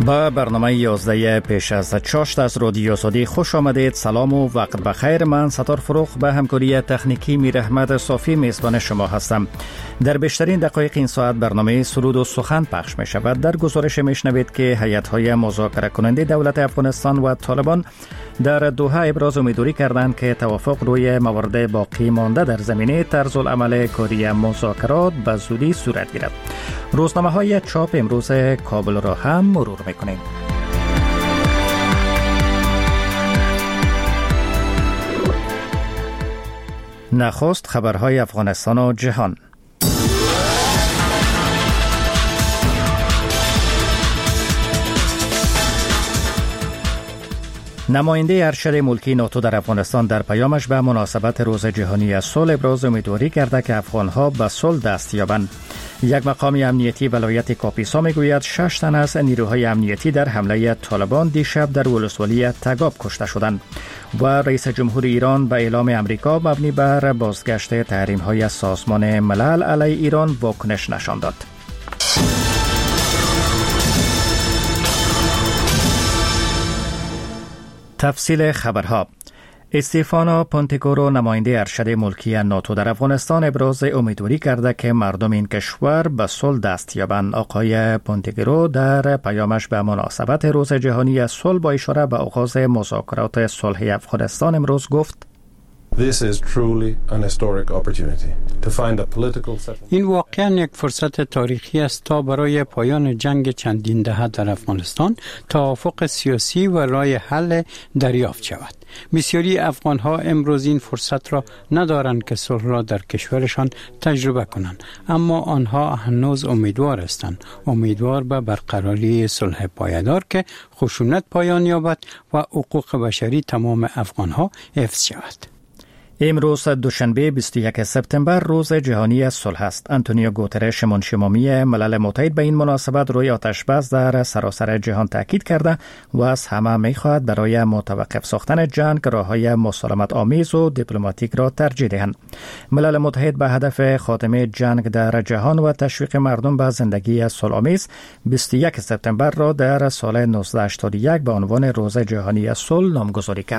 با برنامه 11 پیش از چاشت از رادیو آزادی خوش آمدید. سلام و وقت بخیر. من ستار فروخ به همکاری تکنیکی میر احمد صافی میزبان شما هستم. در بیشترین دقایق این ساعت برنامه سرود و سخن پخش می شود. در گزارش میشنوید که هیئت‌های مذاکره کننده دولت افغانستان و طالبان در دوحه ابراز امیدواری کردند که توافق روی موارد باقی مانده در زمینه طرز العمل کاری مذاکرات به زودی صورت گیرد. روزنامه‌های چاپ امروز کابل را هم مرور می‌کنیم. نخست خبرهای افغانستان و جهان. نماینده ارشد ملکی ناتو در افغانستان در پیامش به مناسبت روز جهانی صلح ابراز امیدواری کرده که افغانها به صلح دست یابند. یک مقام امنیتی ولایت کاپیسا میگوید 6 تن از نیروهای امنیتی در حمله طالبان دیشب در ولسوالی تگاب کشته شدند و رئیس جمهور ایران به اعلام امریکا مبنی بر بازگشت تحریم‌های سازمان ملل علیه ایران واکنش نشان داد. تفصیل خبرها. استیفانو پونتگورو نماینده ارشد ملکی ناتو در افغانستان ابراز امیدواری کرده که مردم این کشور به صلح دست یابند. آقای پونتگورو در پیامش به مناسبت روز جهانی صلح با اشاره به آغاز مذاکرات صلح افغانستان امروز گفت: این واقعاً یک فرصت تاریخی است تا برای پایان جنگ چندین دهه در افغانستان توافق سیاسی و راه حل دریافت شود. بسیاری افغان‌ها امروز این فرصت را ندارند که صلح را در کشورشان تجربه کنند، اما آنها هنوز امیدوار هستند، امیدوار به برقراری صلح پایدار که خشونت پایان یابد و حقوق بشری تمام افغان‌ها حفظ شود. امروز دوشنبه 21 سپتامبر روز جهانی صلح است. آنتونیو گوترش منشی ملل متحد به این مناسبت روی آتش‌بس در سراسر جهان تاکید کرده و از همه می‌خواهد برای متوقف ساختن جنگ راه‌های مسالمت آمیز و دیپلماتیک را ترجیح دهند. ملل متحد به هدف خاتمه جنگ در جهان و تشویق مردم به زندگی صلح‌آمیز 21 سپتامبر را در سال 1981 به عنوان روز جهانی صلح نامگذاری کرد.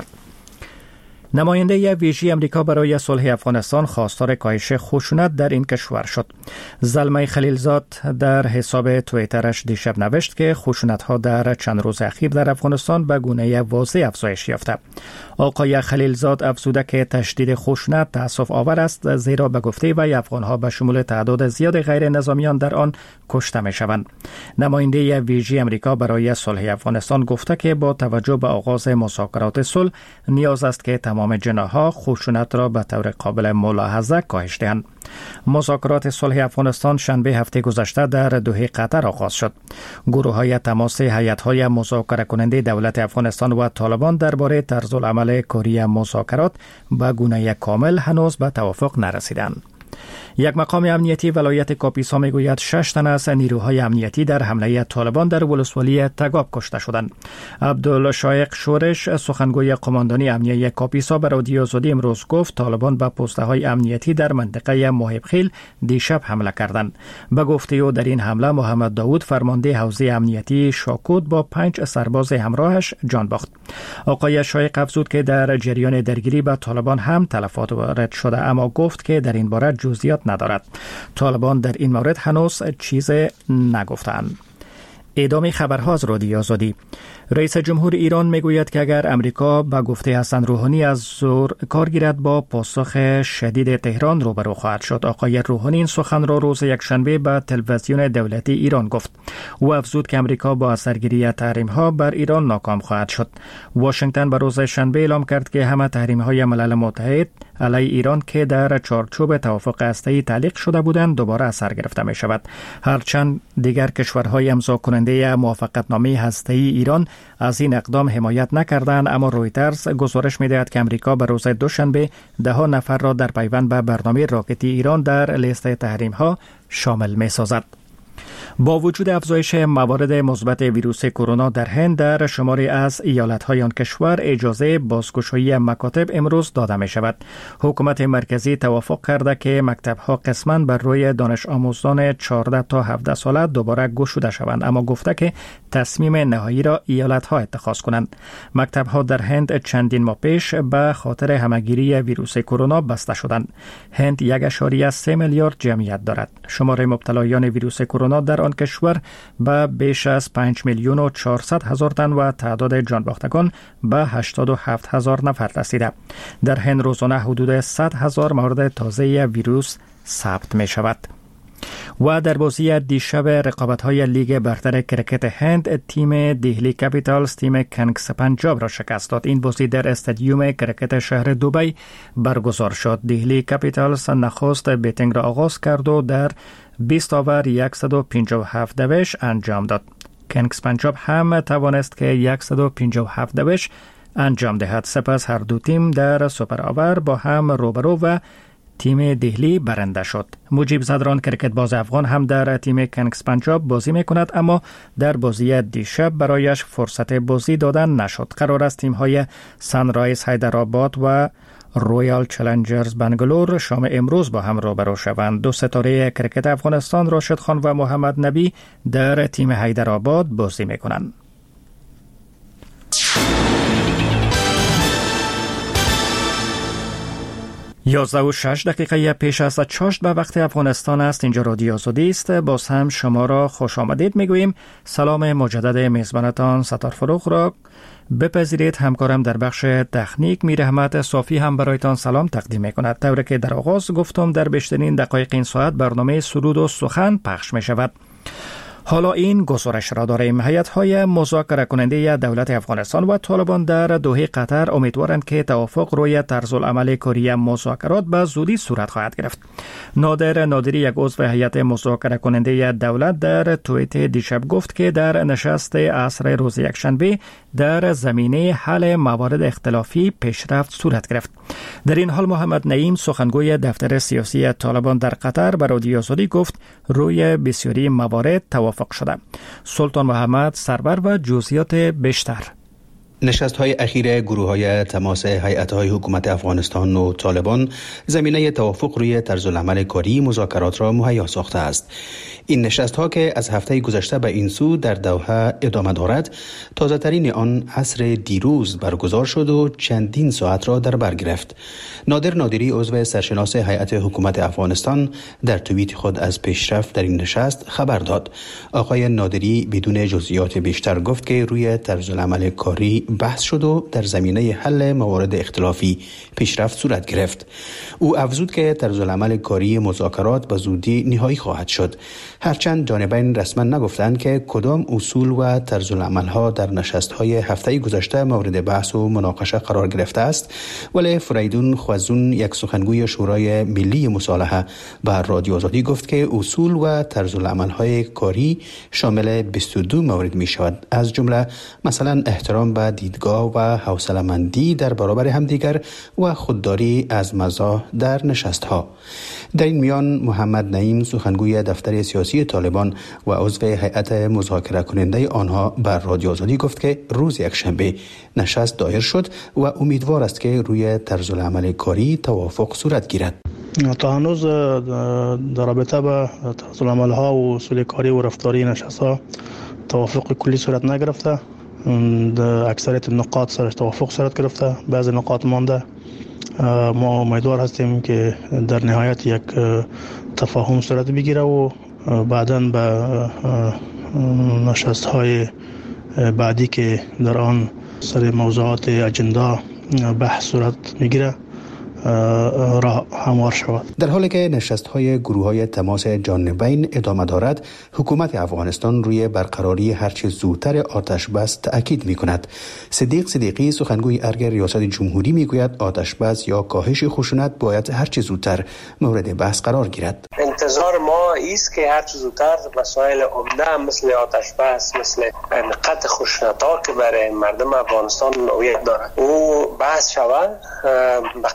نماینده ویژه امریکا برای صلح افغانستان خواستار کاهش خشونت در این کشور شد. زلمه خلیلزاد در حساب توییترش دیشب نوشت که خشونت‌ها در چند روز اخیر در افغانستان به گونه واضح افزایش یافته. آقای خلیلزاد افزوده که تشدید خشونت تأسف آور است، زیرا به گفته وی افغان‌ها به شمول تعداد زیاد غیر نظامیان در آن کشته می‌شوند. نماینده ویژه امریکا برای صلح افغانستان گفته که با توجه به آغاز مذاکرات صلح نیاز است که تمام جناح‌ها خشونت را به طور قابل ملاحظه کاهش دهند. مذاکرات صلح افغانستان شنبه هفته گذشته در دوحه قطر آغاز شد. گروه‌های تماس هیئت‌های مذاکره کننده دولت افغانستان و طالبان درباره طرز العمل کاری مذاکرات به گونه کامل هنوز به توافق نرسیدند. یک مقام امنیتی ولایت کاپیسا میگوید 6 تن از نیروهای امنیتی در حمله طالبان در ولسوالی تگاب کشته شدند. عبدالشایق شورش سخنگوی قماندانی امنیتی کاپیسا به رادیو آزادی امروز گفت طالبان به پست‌های امنیتی در منطقه محبخیل دیشب حمله کردند. به گفته او در این حمله محمد داوود فرمانده حوزه امنیتی شاکود با 5 سرباز همراهش جان باخت. آقای شایق افزود که در جریان درگیری به طالبان هم تلفات وارد شده، اما گفت که در این باره جزئیات ندارد. طالبان در این مورد هنوز چیز نگفتند. ادامه خبرها از رادیو آزادی. رئیس جمهور ایران میگوید که اگر امریکا به گفته حسن روحانی از زور کار گیرد با پاسخ شدید تهران روبرو خواهد شد. آقای روحانی این سخن را روز یکشنبه به تلویزیون دولتی ایران گفت. او افزود که امریکا با اثرگیری تحریم‌ها بر ایران ناکام خواهد شد. واشنگتن به روز شنبه اعلام کرد که همه تحریم‌های ملل متحد علیه ایران که در چارچوب توافق هسته‌ای تعلیق شده بودند دوباره اثر گرفته می شود. هرچند دیگر کشورهای امضا کننده موافقتنامه هسته‌ای ایران از این اقدام حمایت نکردند، اما رویترز گزارش می‌دهد که امریکا به روز دوشنبه 10 نفر را در پیوند به برنامه راکتی ایران در لیست تحریم‌ها شامل می‌سازد. با وجود افزایش موارد مثبت ویروس کرونا در هند، در شماری از ایالت‌های آن کشور اجازه بازگشایی مکاتب امروز داده می شود. حکومت مرکزی توافق کرده که مکتب‌ها قسماً بر روی دانش آموزان 14 تا 17 ساله دوباره گشوده شوند، اما گفته که تصمیم نهایی را ایالت‌ها اتخاذ کنند. مکتب‌ها در هند چندین ماه پیش به خاطر همهگیری ویروس کرونا بسته شدند. هند 1.3 میلیارد جمعیت دارد. شمار مبتلایان ویروس کرونا در آن کشور به بیش از 5,400,000 تن و تعداد جانباختگان به 87,000 نفر رسیده. در هند روزانه حدود 100,000 مورد تازه ویروس ثبت می شود. و در بازی دیشب رقابت‌های لیگ برتر کرکت هند، تیم دهلی کپیتالز تیم کنگز پنجاب را شکست داد. این بازی در استادیوم کرکت شهر دبی برگزار شد. دهلی کپیتالز نخست بیتینگ را آغاز کرد و در 20 اوور 157 دوش انجام داد. کنگز پنجاب هم توانست که 157 دوش انجام دهد. سپس هر دو تیم در سوپر اوور با هم روبرو و تیم دهلی برنده شد. مجیب زدران کرکت باز افغان هم در تیم کنگز پنجاب بازی می کند، اما در بازی دیشب برایش فرصت بازی دادن نشد. قرار است تیم های سنرایز حیدرآباد و رویال چالنجرز بنگلور شام امروز با هم روبرو شوند. دو ستاره کرکت افغانستان راشد خان و محمد نبی در تیم حیدرآباد بازی می کنند. 11:06 پیش از چاشت به وقت افغانستان است. اینجا رادیو آزادی است. باز هم شما را خوش آمدید میگوییم. سلام مجدد میزبانتان ستار فروغ را بپذیرید. همکارم در بخش تکنیک میر احمد صافی هم برایتان سلام تقدیم میکند. طوری که در آغاز گفتم در بیشترین دقایق این ساعت برنامه سرود و سخن پخش می شود. حالا این گزارش را داریم. هیئت‌های مذاکره کننده دولت افغانستان و طالبان در دوحه قطر امیدوارند که توافق روی طرزالعمل کاری مذاکرات به زودی صورت خواهد گرفت. نادر نادری، یک عضو هیئت مذاکره کننده دولت، در توییت دیشب گفت که در نشست عصر روز یکشنبه در زمینه حل موارد اختلافی پیشرفت صورت گرفت. در این حال محمد نعیم، سخنگوی دفتر سیاسی طالبان در قطر، به رادیو آزادی گفت روی بسیاری موارد توافق شده. سلطان محمد سرور و جزئیات بیشتر. نشست‌های اخیر گروه‌های تماس هیئت‌های حکومت افغانستان و طالبان زمینه توافق روی طرزالعمل کاری مذاکرات را مهیا ساخته است. این نشست‌ها که از هفته گذشته به این سو در دوحه ادامه دارد، تازه‌ترین آن عصر دیروز برگزار شد و چندین ساعت را در بر گرفت. نادر نادری، عضو سرشناس هیئت حکومت افغانستان، در توییت خود از پیشرفت در این نشست خبر داد. آقای نادری بدون جزئیات بیشتر گفت که روی طرزالعمل کاری بحث شد و در زمینه حل موارد اختلافی پیشرفت صورت گرفت. او افزود که طرزالعمل کاری مذاکرات به زودی نهایی خواهد شد. هرچند جانبین رسما نگفتند که کدام اصول و طرزالعمل‌ها در نشست‌های هفته گذشته مورد بحث و مناقشه قرار گرفته است، ولی فریدون خوازون، یک سخنگوی شورای ملی مصالحه، به رادیو آزادی گفت که اصول و طرزالعمل‌های کاری شامل 22 مورد می‌شود، از جمله مثلا احترام به دیدگاه و حوصله‌مندی در برابر همدیگر و خودداری از مزاح در نشست‌ها. در این میان محمد نعیم، سخنگوی دفتر سیاسی طالبان و عضو هیئت مذاکره کننده آنها، بر رادیو آزادی گفت که روز یکشنبه نشست دایر شد و امیدوار است که روی طرزالعمل کاری توافق صورت گیرد. تا هنوز در رابطه با طرزالعمل‌ها و اصول کاری و رفتاری نشست‌ها توافق کلی صورت نگرفته. اکثریت نقاط سرش توافق صورت گرفته، بعضی نقاط مانده. ما امیدوار هستیم که در نهایت یک تفاهم صورت بگیره و بعداً به نشست‌های بعدی که در آن سر موضوعات اجندا بحث صورت میگیره راه هموار شود. در حالی که نشست‌های گروه‌های تماس جانبین ادامه دارد، حکومت افغانستان روی برقراری هرچه زودتر آتش بس تأکید می‌کند. صدیق صدیقی، سخنگوی ارگ ریاست جمهوری، میگوید آتش بس یا کاهش خشونت باید هرچه زودتر مورد بحث قرار گیرد. انتظار ما است که هرچه زودتر مسائل عمده مثل آتش بس، مثل قطع خشونت‌ها که برای مردم افغانستان نوعیت دارد او بحث شود، به قدر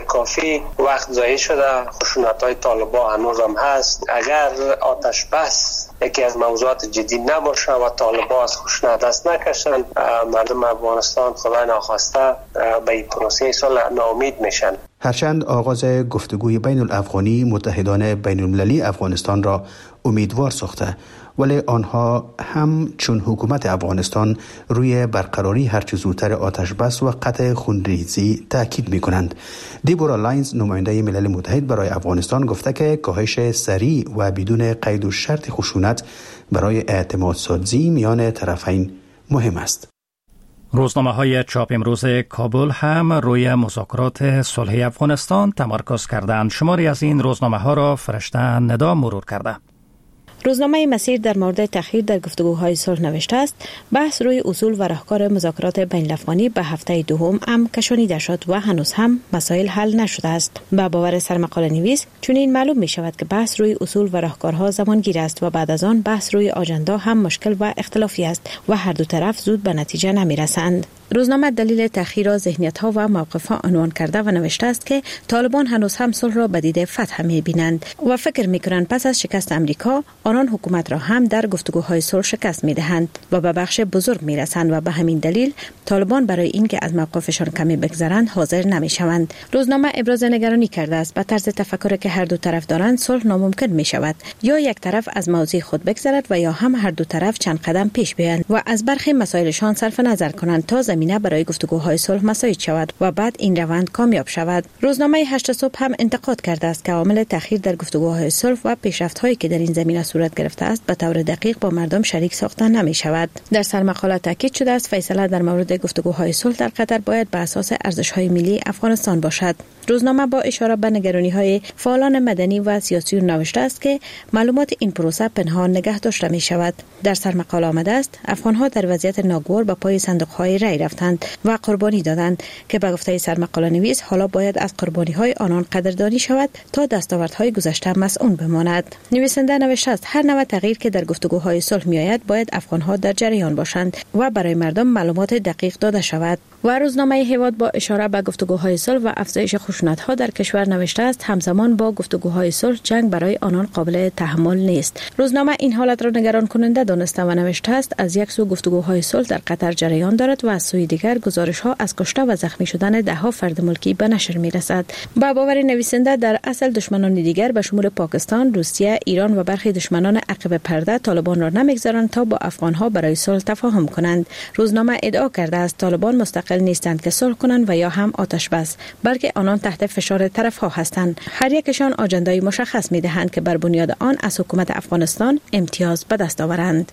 کافی وقت ضایع شده. خشونت‌های طالبان هنوز هم هست. اگر آتش بس یکی از موضوعات جدی نباشه و طالبان از خشونت دست نکشن، مردم افغانستان خدای ناخواسته به این پروسه صلح ناامید میشن. هرچند آغاز گفتگوی بین الافغانی متحدان بین المللی افغانستان را امیدوار ساخته، ولی آنها هم چون حکومت افغانستان روی برقراری هرچه زودتر آتش بس و قطع خونریزی تاکید می کنند. دیبورا لاینز نماینده ملل متحد برای افغانستان گفته که کاهش سریع و بدون قید و شرط خشونت برای اعتماد سازی میان طرفین مهم است. روزنامه‌های چاپ امروز کابل هم روی مذاکرات صلح افغانستان تمرکز کردند. شماری از این روزنامه‌ها را فرشته ندا مرور کرده. روزنامه مسیر در مورد تأخیر در گفتگوهای صلح نوشته است: بحث روی اصول و راهکار مذاکرات بین الافغانی به هفته دوم کشانیده شد و هنوز هم مسائل حل نشده است. با باور سرمقاله نویس چنین معلوم می شود که بحث روی اصول و راهکارها زمانگیر است و بعد از آن بحث روی آژاندا هم مشکل و اختلافی است و هر دو طرف زود به نتیجه نمی رسند. روزنامه دلیل تأخیر را ذهنیت‌ها و موقف‌ها عنوان کرده و نوشته است که طالبان هنوز هم صلح را به دید فتح می‌بینند و فکر می‌کنند پس از شکست امریکا آنان حکومت را هم در گفتگوهای صلح شکست می‌دهند و به بخش بزرگ می‌رسند و به همین دلیل طالبان برای اینکه از موقفشان کمی بگذرند حاضر نمی‌شوند. روزنامه ابراز نگرانی کرده است به طرز تفکری که هر دو طرف دارند صلح ناممکن می‌شود، یا یک طرف از موضع خود بگذرد و یا هم هر دو طرف چند قدم پیش بیایند و از برخی مسائلشان صرف نظر کنند تا زمینه برای گفتگوهای صلح مساعد شود و بعد این روند کامیاب شود. روزنامه 8 صبح هم انتقاد کرده است که عامل تأخیر در گفتگوهای صلح و پیشرفت‌هایی که در این زمینه صورت گرفته است به طور دقیق با مردم شریک ساخته نمی شود. در سرمقاله تاکید شده است فیصله در مورد گفتگوهای صلح در قطر باید بر اساس ارزش‌های ملی افغانستان باشد. روزنامه با اشاره به نگرانی‌های فعالان مدنی و سیاسی نوشته است که معلومات این پروسه پنهان نگه داشته می شود. در سرمقاله آمده است افغان‌ها در وضعیت ناگوار به پای صندوق‌های رای رفتند و قربانی دادند که به گفته سرمقاله نویس حالا باید از قربانی‌های آنان قدردانی شود تا دستاوردهای گذشته مسئول بماند. نویسنده نوشته است هر نوع تغییر که در گفتگوهای صلح می‌آید باید افغان‌ها در جریان باشند و برای مردم معلومات دقیق داده شود. و روزنامه هیواد با اشاره به گفتگوهای صلح و افزایش خشونت‌ها در کشور نوشته است همزمان با گفتگوهای صلح جنگ برای آنان قابل تحمل نیست. روزنامه این حالت را نگران کننده دانسته و نوشته است از یک سو گفتگوهای صلح در قطر جریان دارد و از سوی دیگر گزارش‌ها از کشته و زخمی شدن ده‌ها فرد ملکی به نشر می‌رسد. با باور نویسنده در اصل دشمنان دیگر به شمول پاکستان، روسیه، ایران و برخی دشمنان عقب پرده طالبان را نمی‌گذارند تا با افغان‌ها برای صلح تفاهم کنند. روزنامه ادعا کرده است طالبان مستقل نیستند که صلح کنند و یا هم آتش بس، بلکه آنان تحت فشار طرف‌ها هستند. هر یکشان آجندای مشخص می‌دهند که بر بنیاد آن از حکومت افغانستان امتیاز به دست آورند.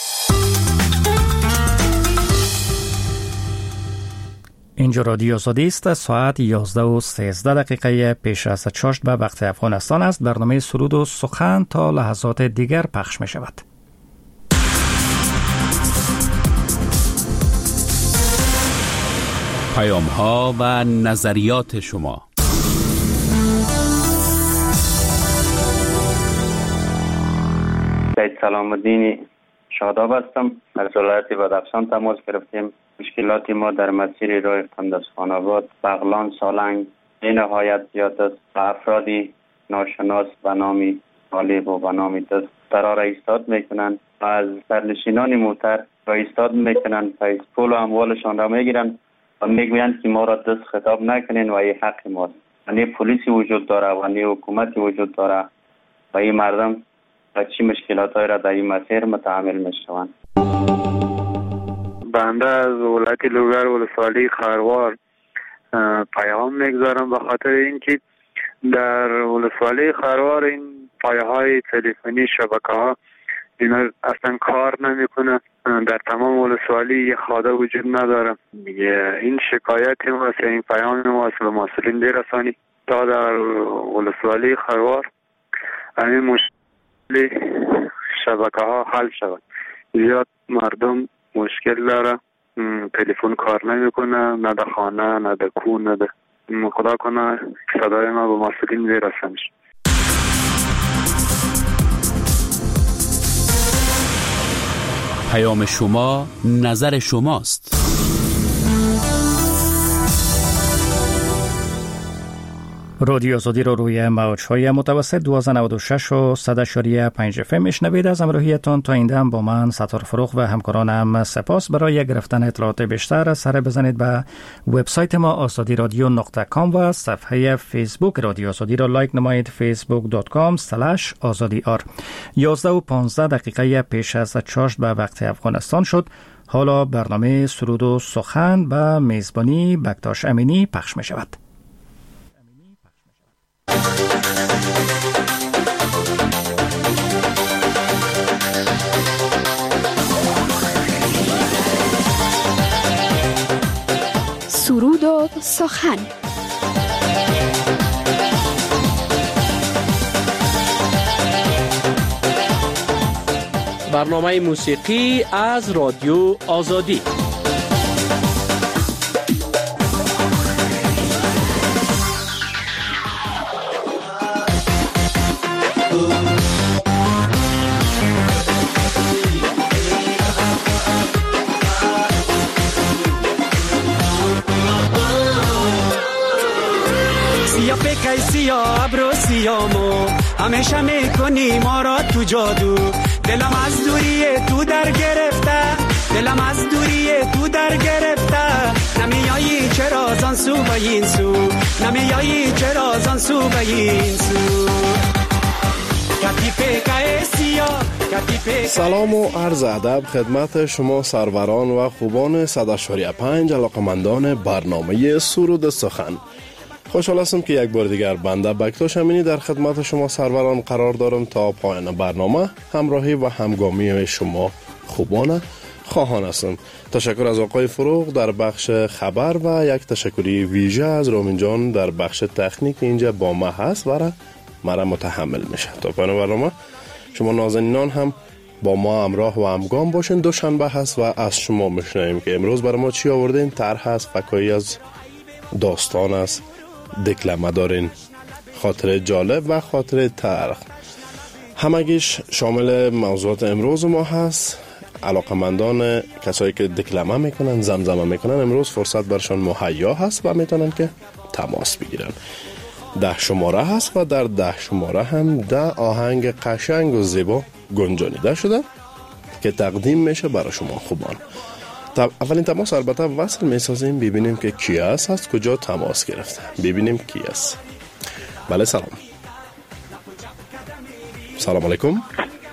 اینجا رادیو آزادی است. ساعت 11:13 پیش از چاشت به وقت افغانستان است. برنامه سرود و سخن تا لحظات دیگر پخش می شود. پیام ها و نظریات شما. سلام الدین شاداب هستم. از ولایت بدخشان تماس گرفتیم. مشکلات ما در مسیر راه قندزخان آباد، بغلان، سالنگ به نهایت زیاد است. افرادی ناشناس به نام طالب و به نام دست قرار ایستاد میکنند و از سرنشینان موتر را ایستاد میکنند تا پول و اموالشان را میگیرند و میگویند که ما را دست خطاب نکنین و این حق ماست. یعنی پلیسی وجود داره و یعنی حکومتی وجود داره و این مردم و چی مشکلات‌های را در این مسیر متحمل میشوند. بنده از ولایت لوگر ولسوالی خروار پیام میگذارم به خاطر اینکه در ولسوالی خروار این پایه‌های تلفنی شبکه‌ها اینا اصلا کار نمیکنه. در تمام ولسوالی خاده وجود نداره. این شکایت ما است، این پیام ما است به مسئولین برسانی تا در ولسوالی خروار همین مشکل شبکه‌ها حل شود. زیاد مردم مشکل داره، تلفن کار نمیکنه، نه در خانه نه در کوه نه در خدا کنه صدای ما به مسئولین برسانش. پیام شما نظر شماست. رادیو آزادی رو روی موج‌های متوسط 1296 و 100.5 FM میشنوید. از همراهیتان تا این دم با من ستار فروغ و همکارانم سپاس. برای گرفتن اطلاعات بیشتر سر بزنید به وبسایت ما azadiradyo.com و صفحه فیسبوک رادیو آزادی را لایک نمایید facebook.com/azadiar. 11:15 پیش از چاشت به وقت افغانستان شد. حالا برنامه سرود و سخن به میزبانی بکتاش امینی پخش می شود. سرود و سخن. برنامه موسیقی از رادیو آزادی. سیاه ابرو سیامو همیشه میکنی ما را تو جادو. دلم از دوری تو در گرفته، دلم از دوری تو در گرفته. نمیایی چرا زان سو به این سو، نمیایی چرا زان سو به این سو. سلام و عرض ادب خدمت شما سروران و خوبان 100.5 علاقمندان برنامه سرود سخن. خوشحال هستم که یک بار دیگر بنده بکتاش امینی در خدمت شما سروران قرار دارم تا پایان برنامه همراهی و همگامی شما خوبان خواهان هستم. تشکر از آقای فروغ در بخش خبر و یک تشکری ویژه از رامین جان در بخش تکنیک اینجا با ما هست و مرا متحمل میشه. تا پایان برنامه شما نازنینان هم با ما همراه و همگام باشین. دوشنبه هست و از شما میشنویم که امروز برای ما چی آوردین. طرح هست، فکایی از داستان است، دکلمه دارین، خاطر جالب و خاطر تلخ. همگیش شامل موضوعات امروز ما هست. علاقمندان کسایی که دکلمه میکنن، زمزمه میکنن، امروز فرصت برشان مهیا هست و میتونن که تماس بگیرن. 10 شماره هست و در 10 شماره هم 10 آهنگ قشنگ و زیبا گنجانیده شده که تقدیم میشه برای شما خوبان. اولین تماس البته وصل میسازیم، ببینیم که کی است، از کجا تماس گرفته، ببینیم کی است. بله سلام. سلام علیکم.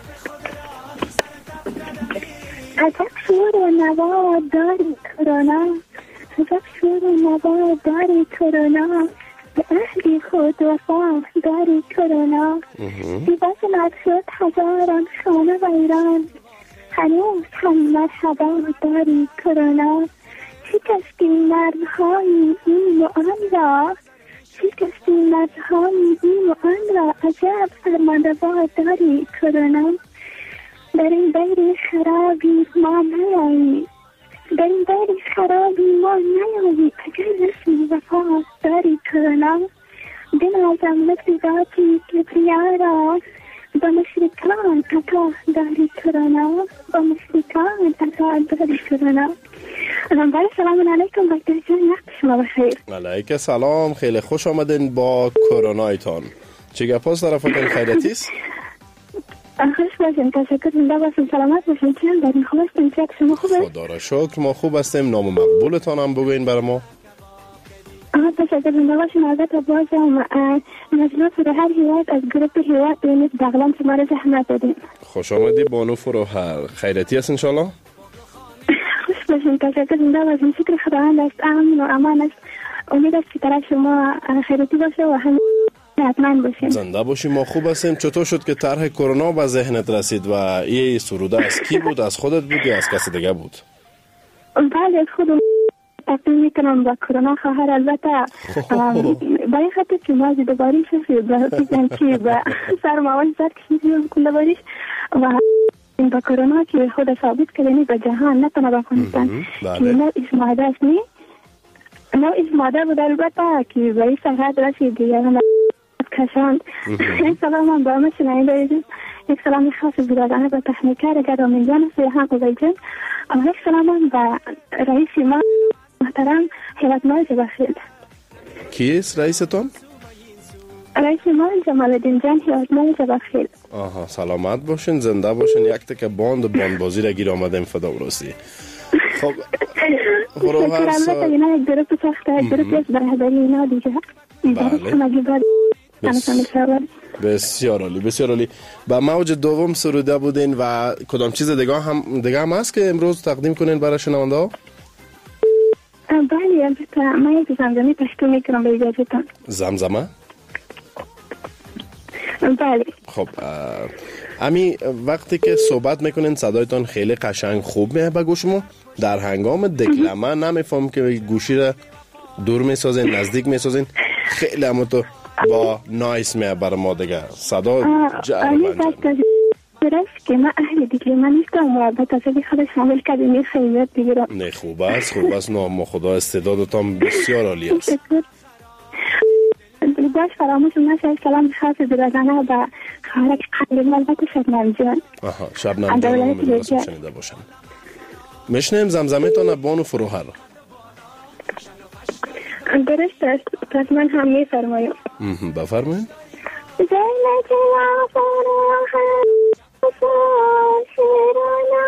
عجب شور و نوا داری کرونا، عجب شور و نوا داری کرونا، به اهلی خود وفا داری کرونا. بی‌وزنت شد هزاران شانه و ایران، هنوز هم مرحبا داری کرونا. شکستی مرزهای این و آن را، شکستی مرزهای این و آن را، عجب فرمانروا داری کرونا. در این دیر خرابی ما نیایی، در این دیر خرابی ما نیایی، اگر رسمی وفا داری کرونا. بنازم مثل ذاتی کبریارا، با مشرکان عطا داری کرونا، با مشرکان عطا داری کرونا. بله سلام علیکم بکتر جان، وقت شما بخیر. علیکم سلام، خیلی خوش آمدین با کرونایتان. چه گپ است طرفتان، خیریتی است؟ خوش باشین، تشکر، زنده باشین، سلامت باشین. چی هم دارین؟ خوب هستین؟ چه شما خوبه؟ خدا را شکر ما خوب هستیم. نام مقبولتان هم بگوین برای ما. تشکر، زنده باشین. البته بازم مجلس فروهر هیواد از گروپ هیواد بینید بغلان شما را زحمت دادیم. خوش آمدی بانو فروهر، خیریتی است انشالله؟ خوش باشین، تشکر، زنده باشین. شکر خداوند است، امن و امان است. امید است که طرف شما خیریتی باشه و هم حتما باشین. زنده باشیم، ما خوب هستیم. چطور شد که طرح کرونا به ذهنت رسید و این سروده از کی بود؟ از خودت بود یا از کسی دیگه بود؟ بله از خودم تقدیم میکنم با کرونا خواهر. البته برای خاطر که ما دوباره شفید به سرماوان سر کشیدیم کنده باریش و با کرونا که خود ثابت کردنی به جهان نتونه با افغانستان که نوعش ماده است نی نوعش ماده بود. البته که برای سرحد رسید دیگه هم کشاند. یک سلام هم با همه شنونده ایدیم. یک سلام خاص برادرانه به تکنیکر گرامی جان سیحان قضایجان. یک سلام هم به رئیس ما محترم حیوت ناز بخیل. کیست رئیستون؟ رئیس ما جمال الدین جان هیوادمند بخیر. آها سلامت باشین، زنده باشین. یک تک باندبازی را گیر آمدیم فدا برستی. خب فروهر صاحب اینا یک گروه ساخته، یک گروه از برهداری اینا دیگه. بسیار عالی بسیار عالی. با موج دوم سروده بودین و کدام چیز دیگه هم هست که امروز تقدیم کنین برای شنونده ها؟ بله البته من یک زمزمه پشتو میکنم به اجازهتان. زمزمه؟ بله. خب امی وقتی که صحبت میکنین صدایتان خیلی قشنگ خوب میه به گوش ما. در هنگام دکلمه نمیفهم که گوشی را دور میسازین نزدیک میسازین، خیلی همون تو با نایس میه بر ما دیگه صدا درست که من اهل دکلمه نیستم و به تصدیق خودش حامل کردیم خیلیت بگیرم. نه خوب است نام خدا استعدادتان بسیار عالی است. باش فراموش نشه سلام خاص درازانه و خارج قلب البته شبنم جان. آها شبنم جان می‌دونم شنیده باشم. میشنیم زمزمه تان بانو فروهر. درست است، پس من هم میفرمایم. بفرمایید. زینت یا فروهر شیرانه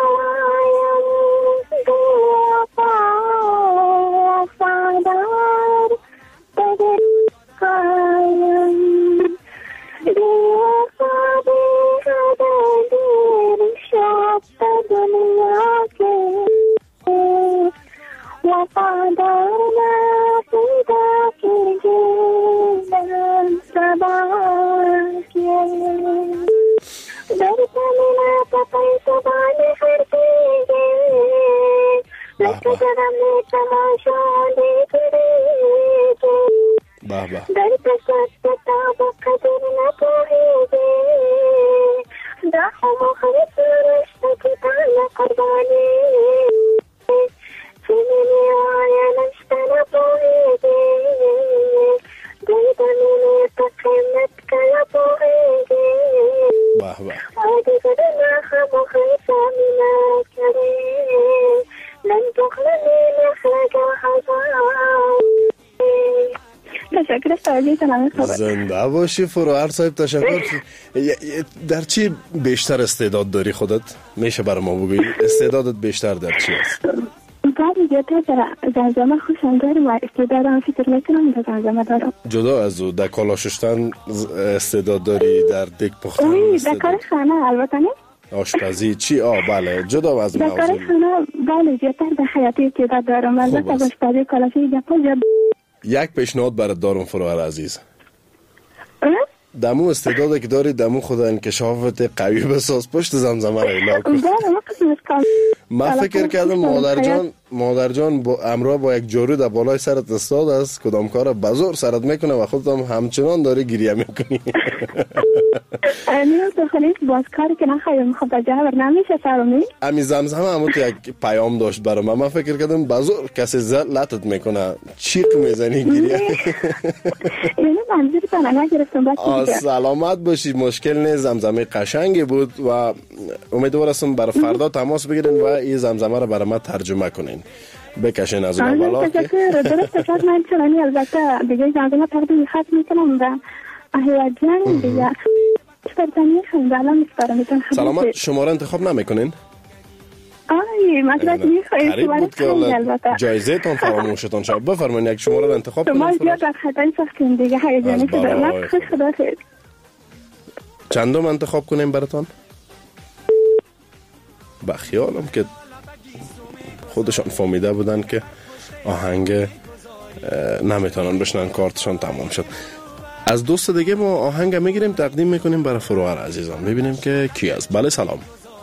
زنده باشی فروهر صاحب، تشکر. در چی بیشتر استعداد داری خودت؟ میشه برای ما بگویی استعدادت بیشتر در چی است؟ بعد زیادتر در زمزمه خوشم دارم و استعدادم فکر میکنم در زمزمه دارم. جدا از او در کالا شستن استعداد داری، در دک پختن در کار خانه البته نه؟ آشپزی چی؟ بله جدا از در کار خانه بله زیادتر در حیاتی استعداد دارم، البته آشپزی کالاشی گپا یک پیشنهاد برات دارم فروهر عزیز. دمو استعدادی که داری دمو خدا انکشافت قوی بساز، پشت زمزمه را اعلام کن. من فکر کردم مادر جان با امرا با یک جارو در بالای سرت استاد است، کدام کار بزرگ سرت میکنه و خودت هم همچنان داری گریه میکنی. تو خلیش باز کاری که نخواهیم خب در جهر نمیشه سرمی. امی زمزمه همون یک پیام داشت برای من فکر کردم بزرگ کسی لطت میکنه چیق میزنی گریه. یعنی منظورتان نگرفتم بچه دیگه. سلامت باشی، مشکل نیست، زمزمه قشنگی بود و امیدوارم برای فردا تماس بگیرین و این زمزمه رو برای ما ترجمه کنین بکشین از اون بالا. تشکر. درست شد. من چرانی البته دیگه زمزمه تقدیم خط میکنم و احیاد جان دیگه فرزنی خونده الان میسپارم. سلامت شماره انتخاب نمیکنین؟ مطلب میخواهید قریب بود که جایزه تان فراموشتان شد. بفرمایید یک شماره رو انتخاب کنید. شما زیاد در خطای ساختیم دیگه هیجانی شده. من خوش خدا خیر. چندم انتخاب کنیم براتان؟ با خیالم که خودشان فهمیده بودن که آهنگ نمیتونن بشنن، کارتشان تمام شد. از دوست دیگه ما آهنگ میگیریم تقدیم میکنیم برای فروهر عزیزم، ببینیم که کی است. بله سلام.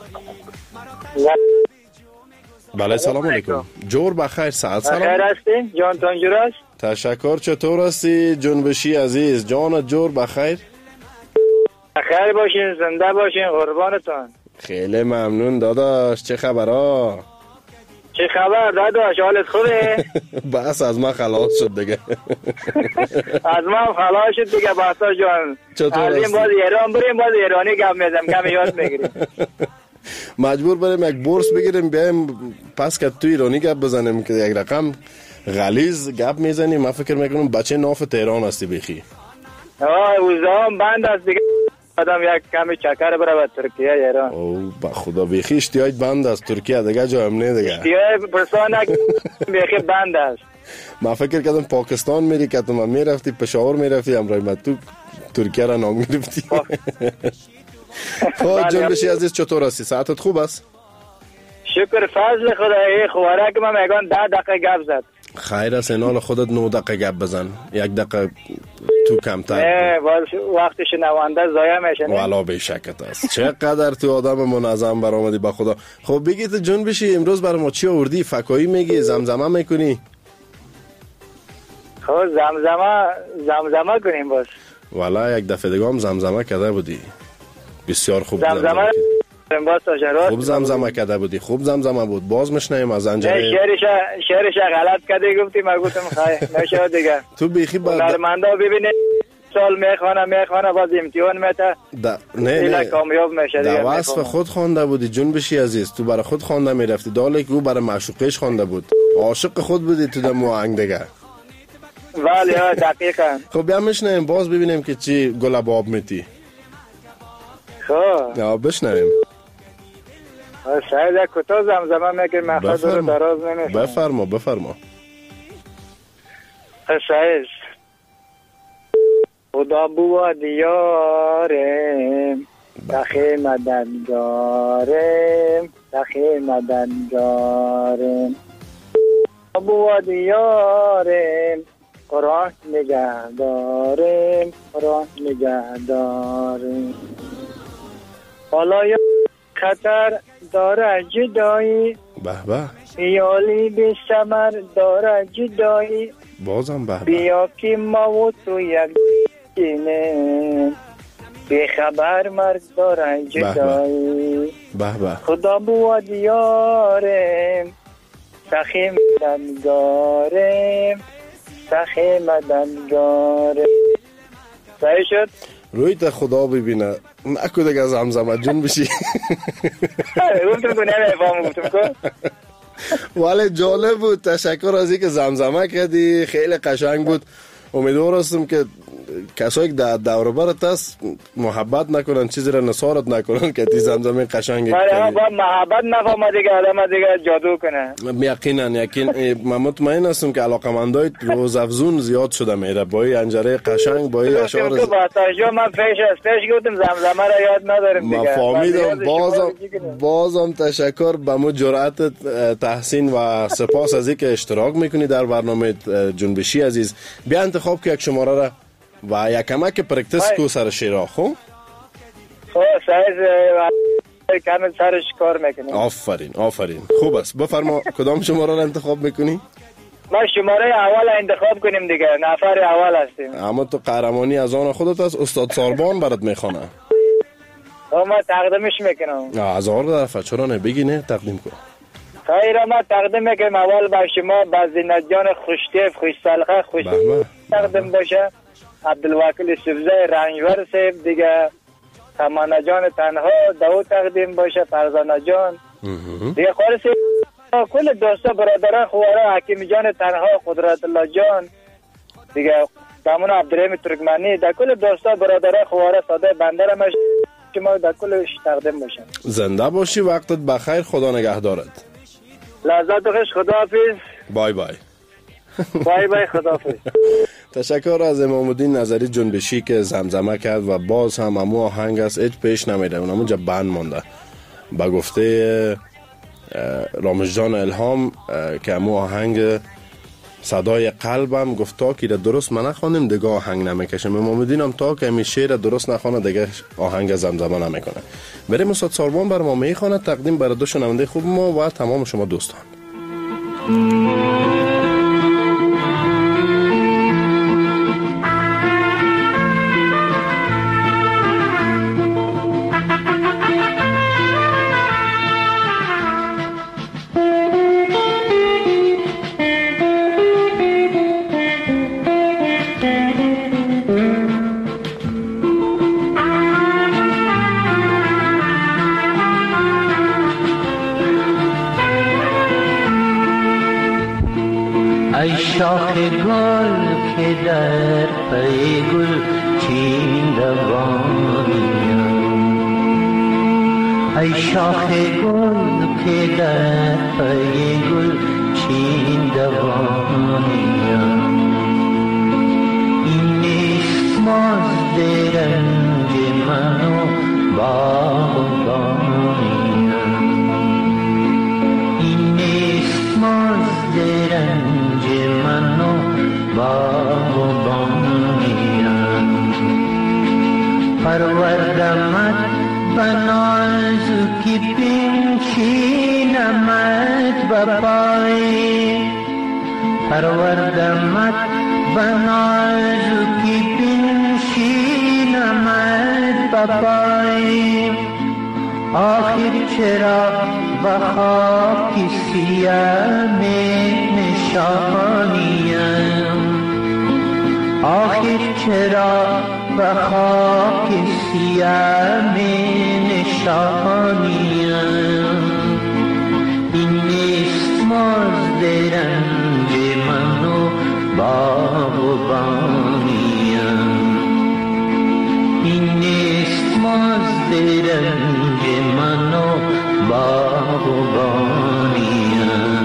بله سلام علیکم. جور بخیر، ساعت سلام. بخیر هستین؟ جانتان جور است؟ تشکر. چطور هستی جنبشی عزیز؟ جانت جور بخیر؟ بخیر باشین، زنده باشین، قربانتان. خیلی ممنون داداش. چه خبرها؟ چه خبر داداش؟ حالت خوبه؟ بس از من خلاص شد دیگه. از من خلاص شد دیگه باسا جان. چطور هستی؟ باز ایران بریم، باز ایرانی گپ میزنم، کم یاد میگیریم. مجبور بریم یک بورس بگیریم بیایم پس که تو ایرانی گپ بزنیم که یک رقم غلیظ گپ میزنیم. من فکر میکنم بچه ناف تهران هستی بخی. اوزام بند است دیگه. آدم یک کمی چکر بره به ترکیه ایران. او با خدا بیخی اشتیاج بند است ترکیه دیگه جایم نه دیگه. اشتیاج پرسانه بیخی بند است. ما فکر کردم پاکستان میری که تو ما میرفتی پشاور میرفتی امروز ما تو ترکیه را نام گرفتی. خب جنبشی عزیز چطور هستی؟ ساعتت خوب است؟ شکر فضل خدایی. خواره که من میگن 10 دقیقه گپ زد. خیر است اینال خودت 9 دقیقه گپ بزن. 1 دقیقه تو کمتر. نه وقتش نوانده ضایع میشه. والا بیشکت است. چقدر تو آدم منظم برآمدی با خدا. خب بگی تو جنبشی امروز برای ما چی آوردی؟ فکایی میگی؟ زمزمه میکنی؟ خب زمزمه کنیم باز. والا یک دفعه دیگه هم زمزمه کرده بودی. بسیار خوب زمزمه خوب زمزمه کرده بودی. خوب زمزمه بود. باز مشنیم از انجره. شعرش غلط کردی گفتی ما گفتم خیر نشه دیگه. تو بیخی هنرمندا ببینید سال میخوانه باز امتحان میته. نه کامیاب میشه دیگه. در وصف خود خوانده بودی جنبشی عزیز. تو برای خود خوانده میرفتی. داله که او برای معشوقش خوانده بود. عاشق خود بودی تو در موهنگ دیگه. ولی دقیقاً. خب بیا مشنیم باز ببینیم که چی گل باب میتی. خب یا بشنویم. شاید یک کوتاه زمزمه میکنیم مقصد رو دراز نمیشه. بفرما شاید خدا بوا دیارم دخی مدنگارم بوا دیارم قرآن نگه دارم حالا یا خطر داره جدایی یالی بی سمر داره جدایی بازم بیا که ما و تو یک جینه بی خبر مرگ داره جدایی خدا بوا دیارم سخی مدنگارم صحیح شد؟ روی تا خدا ببینه نکو دیگه زمزمه جون بشی. گفتم که نمیفهم گفتم که ولی جالب بود. تشکر از اینکه زمزمه کردی. خیلی قشنگ بود. امیدوار هستم که کسایی که در دور برت است محبت نکنن چیزی را نثارت نکنن که تی زمزمه قشنگی کنی. با محبت نفهمه دیگه آدم دیگه جادو کنه. یقینا من مطمئن هستم که علاقمندای روز افزون زیاد شده میره با این انجره قشنگ با این اشعار. من پیش گفتم زمزمه را یاد ندارم دیگه. من فهمیدم. بازم تشکر به مو جرأت تحسین و سپاس از اینکه اشتراک میکنی در برنامه جنبشی عزیز. بیا انتخاب که یک شماره را و یک کمک پرکتس کو سر شیرا. خب سایز کامل سرش کار میکنی. آفرین خوب است. بفرما کدام شماره را انتخاب میکنی؟ ما شماره اول انتخاب کنیم دیگه. نفر اول هستیم. اما تو قهرمانی از آن خودت است. استاد ساربان برات میخونه. ما تقدیمش میکنم. از آن دفعه چرا نه بگی نه تقدیم کن. خیر ما تقدیم میکنم اول به شما بزینت جان خوشتیف خوش سلخه خوش تقدیم باشه. عبدالوکیل سبزه رنجور سیب دیگه. تمانه جان تنها دو تقدیم باشه. فرزانه جان دیگه خالص کل دوستا برادران خواره حکیم جان تنها قدرت الله جان دیگه دامون عبدالرحیم ترکمنی در کل دوستا برادران خواره ساده بندر مش شما در کلش تقدیم باشه. زنده باشی. وقتت بخیر. خدا نگهدارت. لذت خوش. خداحافظ. بای بای. بای خداحافظ. تشکر از امام الدین نظری جنبشی که زمزمه کرد و باز هم امو آهنگ است هیچ پیش نمیده. اونمونجا بند مانده. با گفته رامز جان الهام که امو آهنگ صدای قلبم گفت تا که درست من نخوانیم دیگه آهنگ نمیکشم. امام الدین هم تا که این شعر درست نخوانه دیگه آهنگ زمزمه نمیکنه. بریم استاد ساربان بر ما میخونه تقدیم برای دو شنونده خوب ما و تمام شما دوستان. ای شاخ گل که در پی گل ای شاخ گل که در پای گل چین دوانیم، این نیست مزد رنج من و باغبانیم، این نیست مزد رنج من و باغبانیم. پروردمت بنازکی پنچینمت بپای، پروردمت بنازکی پنچینمت بپای. آخر چرا به خاک سیاه می نشانیم، آخر چرا به خاک سیاه می نشانیم. این نیست مزد رنج من و باغبانیم، این نیست مزد رنج من و باغبانیم.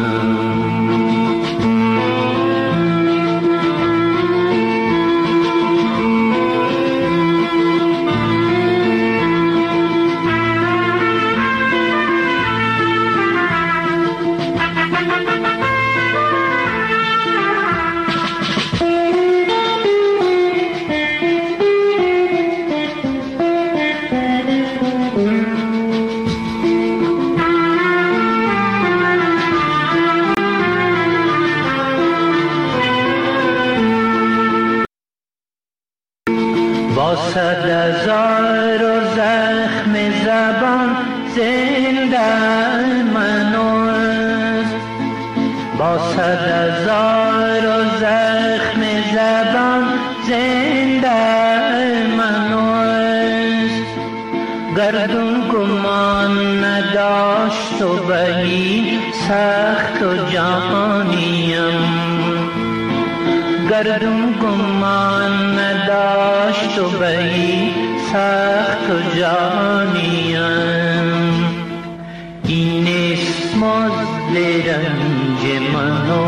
صد هزار و زخم زبان زنده من است، با صد هزار و زخم زبان زنده من است. گردون گمان نداشت و بهی سخت و جانیم، گردون گمان نداشت و بهی سخت و جانیم. این نیست مزد رنج من و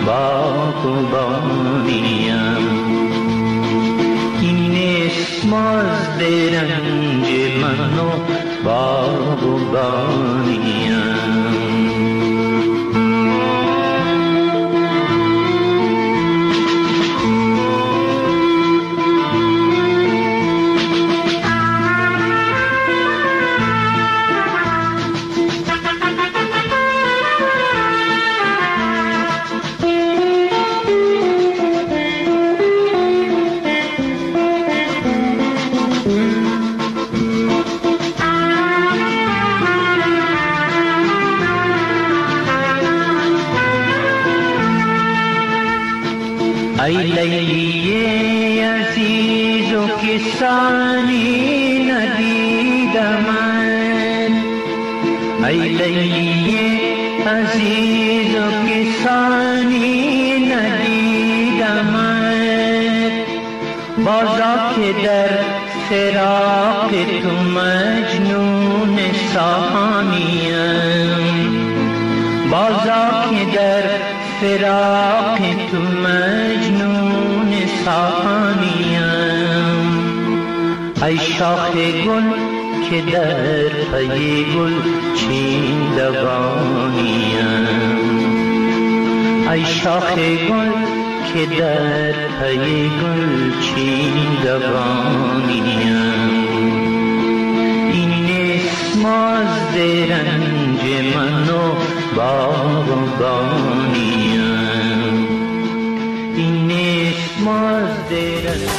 باغبانیم، این نیست مزد رنج من و باغبانیم. ای لیلی عزیز و کسانی ندیدمت، ای لیلی عزیز و کسانی ندیدمت. بازا که در فراق تو مجنون سانیم، بازا که در فراق تو مجنون سانیم. ای شاخ گل که در پی گل چین دوانیم، ای شاخ گل که در پی گل چین دوانیم. این نیست مزد رنج من و باغبانیم، این نیست مزد رنج.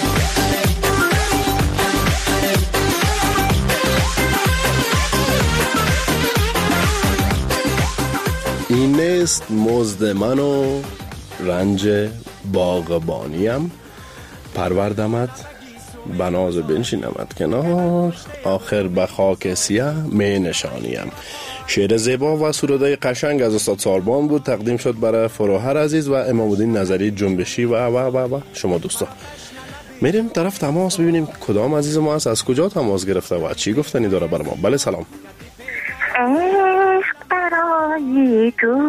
این نیست مزد من و رنج باغبانیم، پروردمت بناز بنشینمت کنار، آخر به خاک سیاه می نشانیم. شعر زیبا و سرودای قشنگ از استاد ساربان بود، تقدیم شد برای فروهر عزیز و امام الدین نظری جنبشی و شما دوستا. میریم طرف تماس ببینیم کدام عزیز ما است، از کجا تماس گرفته و چی گفتنی داره برای ما. بله سلام. عشق برای تو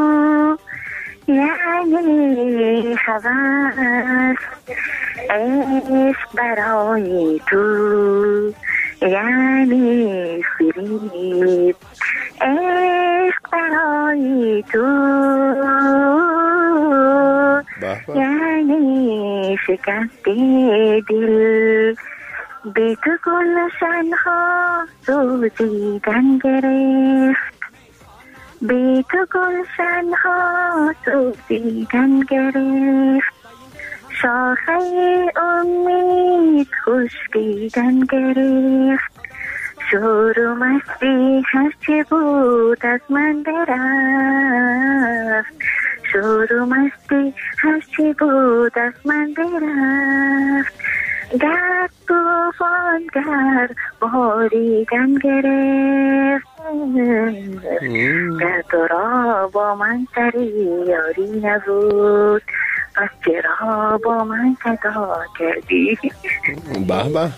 یعنی هوس، عشق برای تو یعنی فریب، عشق برای تو یعنی شکست دل. بی تو گلشن‌ها سوزیدن گرفت، بی تو گلشن‌ها سوزیدن گرفت، شاخه امید خشکیدن گرفت، شور و مستی هرچه بود از من برفت، شور و مستی هرچه بود از من برفت. در طوفان گر باریدن گرفت، در تو را با من سری یاری نبود، پس چرا با من صدا کردی؟ به به.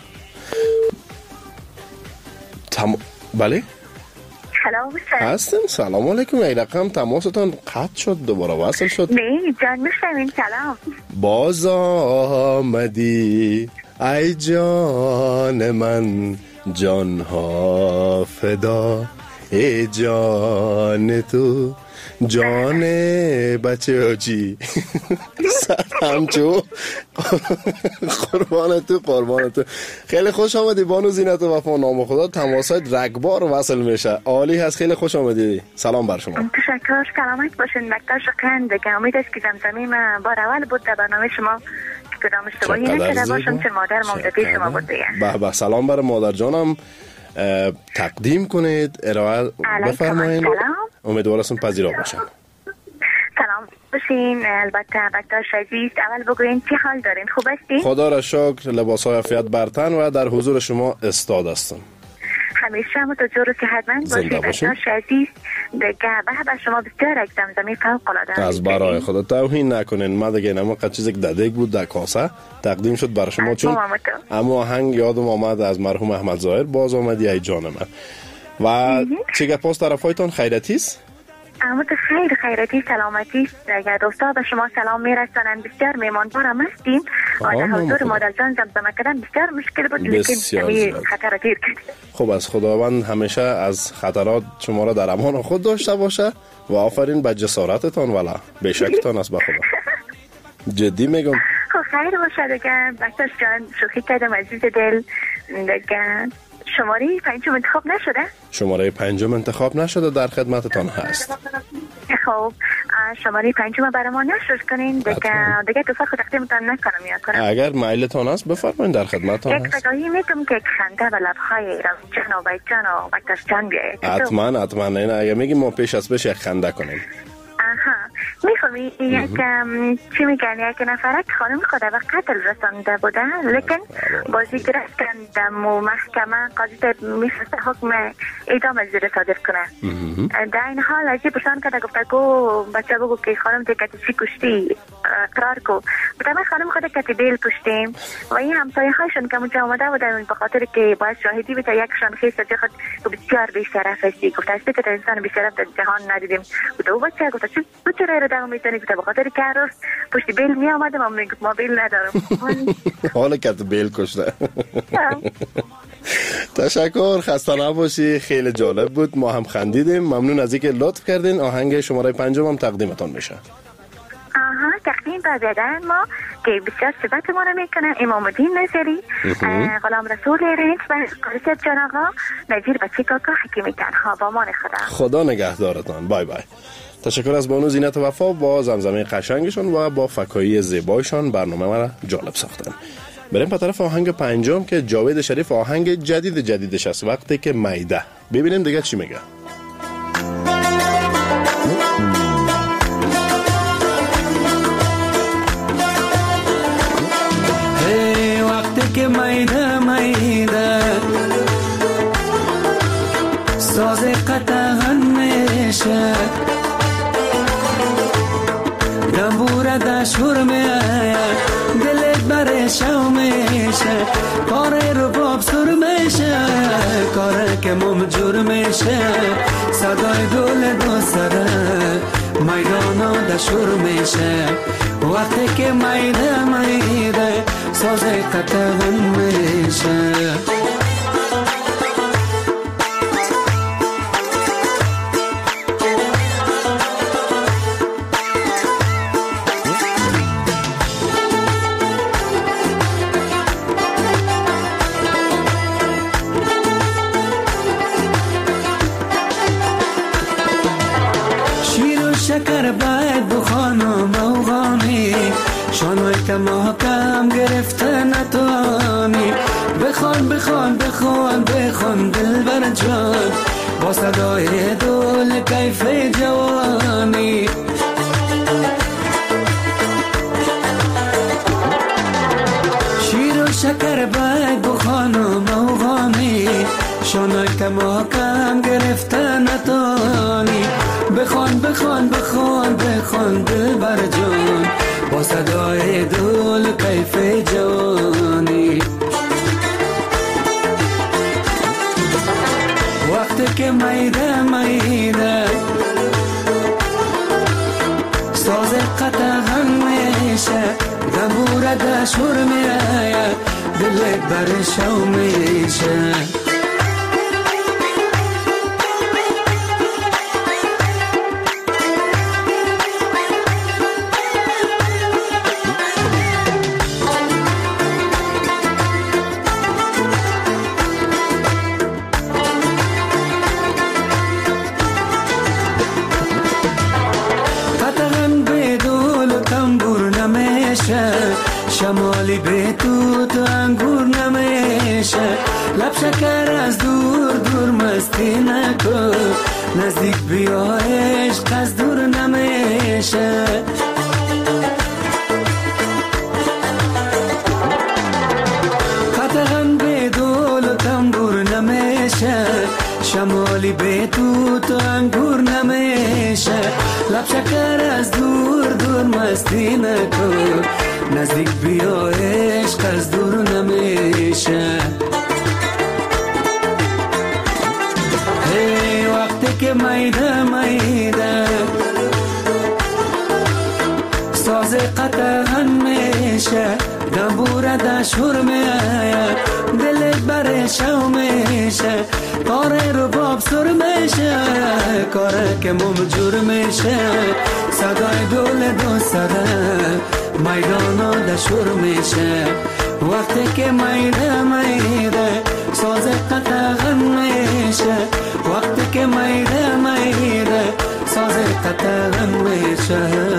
بله هستم. سلام علیکم. ای رقم تماستان قطع شد دوباره وصل شد. نه جان میشنوین. سلام. باز آمدی ای جان من، جان ها فدا ای جان تو، جان بچه چی همچو قربان تو. خیلی خوش آمدی بانو زینت وفا. نام خدا تماسات رگبار وصل میشه. عالی هست. خیلی خوش آمدی. سلام بر شما. تشکر. سلامت باشین. مکتر شکران دیگه. امید است که زمزمه من بار اول بود در برنامه شما که کدام اشتباهی نکرده باشم، چون مادر ممددی شما بود دیگه. به سلام بر مادر جانم تقدیم کنید. ارائه بفرمایید. امیدوارم پذیرا باشم. سلام باشین. البته بکتر شدید. اول بگوین چی حال دارین؟ خوب هستی؟ خدا را شکر. لباس‌های عافیت بر تن و در حضور شما استاد هستم. همیشه هم تو جور و صحتمند باشید. بکتر شدید دیگه. به شما بسیار یک زمزمه فوق‌العاده از برای خدا توهین نکنین. ما دیگه نما چیزی که دادک بود در کاسه تقدیم شد برای شما، چون اما آهنگ یادم آمد از مرحوم احمد ظاهر. باز آمدی ای جان من. و چه گپاس طرفایتان خیرتی است؟ اما تو خیرتی سلامتی. اگر دوستا به شما سلام میرسانن. بسیار میماندارم هستیم. آده حضور مادر جان زمزمه کردن بسیار مشکل بود، لیکن خطر دیر کرد. خب از خداوند همیشه از خطرات شما را در امان خود داشته باشه و آفرین به جسارتتان ولا بشکتان است. به خدا جدی میگم. خب خیر باشه دیگه. بکتاش جان شوخی کردم عزیز دل دیگه. شماره 5 انتخاب نشده؟ شماره 5 انتخاب نشده، در خدمتتان هست. خب شماره 5 برای ما نشر کنین دیگه تو فرق تقدیمتان نکنم یا کنم. اگر میلتان است بفرمایید، در خدمتتان هست. یک تگاهی میتونم که خنده و لبخای جان و بیجان و بکتاش جان بیاید. حتما نه اگر میگیم ما پیش از پیش یک خنده کنیم. میفهمی یک چی میگن یک نفرک خانم خود و قتل رسانده بوده، لیکن بازی گرفت کندم و محکمه قاضی میفرسته حکم اعدام از زیر صادر کنه. در این حال عجیب پرسان کرده گفته گو بچه بگو که خانم دیگه چی کشتی اقرار کو. بودم خانم خود کتی بیل پشتیم و این همسایه هایشون که منجا آمده بودن به خاطر که باید شاهدی بیتا یکشان خیست جه خود بسیار بیشرف هستی. گفته است که انسان بیشرف در جهان ندیدیم. بوده او بچه گفته چرا رو دارم میتونی که به خاطر که هر روز پشت بیل می آمدم و میگفت ما بیل ندارم. حالا کت بیل کشته. تشکر. خسته نباشی. خیلی جالب بود. ما هم خندیدیم. ممنون از اینکه لطف کردین. آهنگ شماره 5 هم تقدیمتان میشه. تقدیم بردن ما که بسیار صفت ما رو میکنه امام الدین نظری، غلام رسول رنج و قرصت جان آقا، نجیر بچه کاکا، حکیمی تنها. با مان خدا نگهدارتان. بای بای. تشکر از بانو زینت وفا با زمزمه قشنگشون و با فکایی زیبایشان برنامه ما جالب ساختن. بریم په طرف آهنگ 5 که جاوید شریف آهنگ جدیدش است، وقتی که میده. ببینیم دیگه چی میگه. وقتی که میده ساز قطعا میشه، دبوره دشور میشه، دلت بره شو میشه، کار رو باب سر میشه، کار که ممجور میشه صدای دول دو سره میدانا دشور میشه وقتی که میده ساز قطعان میشه شکر باید بخوانم اوغانی شانوی که محکم گرفته نتوانی بخوان بخوان بخوان بخوان دلبر جان با صدای دول کیف جوانی شیر و شکر باید بخوانم اوغانی شانوی که محکم گرفته نتوانی بخوان بخوان بخوان بخوان دلبر جان با صدای دول کیف جوانی وقتی که میده ساز قطعا میشه دمور دشور میره دلت برشو میشه شمالی به تو انگور نمیشه لب شکر از دور دور مستی نکن نزدیک بیا عشق از دور نمیشه قطعاً به دول و تنبور نمیشه شمالی به تو انگور نمیشه لب شکر از دور دور مستی نکن نزدیک بیا عشق از دور نمیشه هی وقتی که میده ساز قطعا میشه دنبور دشور میه دلت برشو میشه کار رو باب سر میشه کاره که ممجور میشه صدای دول دو سره میدانا دشور میشه وقتی که میده ساز قطعا میشه وقتی که میده ساز قطعا میشه